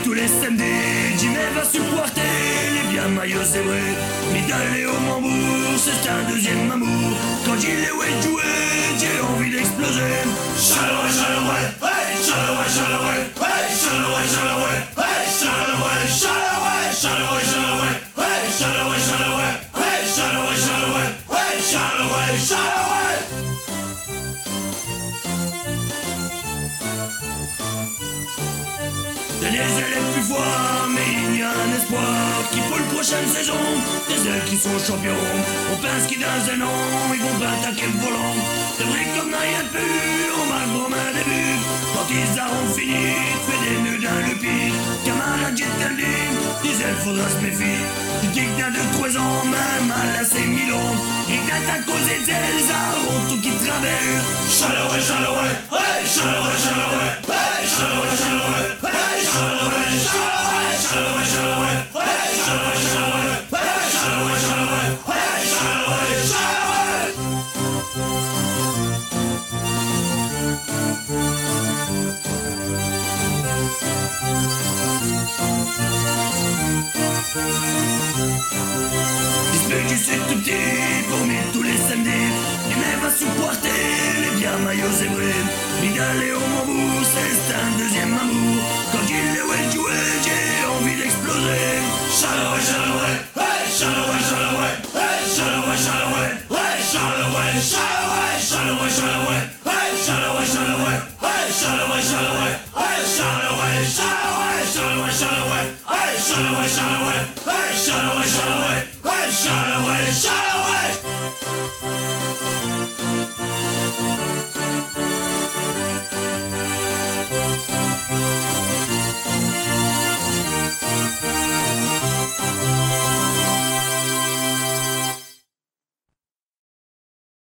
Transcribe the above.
tous les samedis, Jimmy va supporter les bien maillots, c'est vrai. Mais d'aller au Mambour, c'est un deuxième amour. Quand il est ouais joué, j'ai envie d'exploser. Charleroi, Charleroi, hey, Charleroi, Charleroi, hey, Charleroi, Charleroi, hey, Charleroi, Charleroi, Charleroi, Charleroi, hey, Charleroi, Charleroi, hey, Charleroi, Charleroi, hey, Charleroi, Charleroi. Des élèves plus forts, mais il y a un espoir qui pour la prochaine saison, des ailes qui sont champions. On pense qu'ils dans un an, ils vont pas attaquer le volant. C'est vrai comme rien de plus, on marque comme un début. Quand ils auront fini, fait des nœuds dans le pied. Camarade, j'ai tellement des ailes, faudra se méfier. Tu dis que de 3 ans, même à la 5000 ans. Et quand t'as causé des ailes, ça auront tout qui traverse. Charleroi, Charleroi, hey, Charleroi, Charleroi, hey, Charleroi, Charleroi, hey, Charleroi, Charleroi, Charleroi, Charleroi, hey, Charleroi, Charleroi, hey, Charleroi, Charleroi, hey, Charleroi, Charleroi. J'espère que c'est tout petit pour nous tous les samedis. Il va supporter les bien maillots zébrés. Mais d'aller au Mambour, c'est un deuxième amour. Quand il est ouais joué, j'ai envie d'exploser. Charleroi, Charleroi, hey, Charleroi, Charleroi, hey, Charleroi, Charleroi, hey, Charleroi, Charleroi, Charleroi, Charleroi, hey, Charleroi, Charleroi, hey, Charleroi, Charleroi, hey, Charleroi, Charleroi, Charleroi, Charleroi, hey, Charleroi, Charleroi, hey, Charleroi, Charleroi, hey, Charleroi, Charleroi.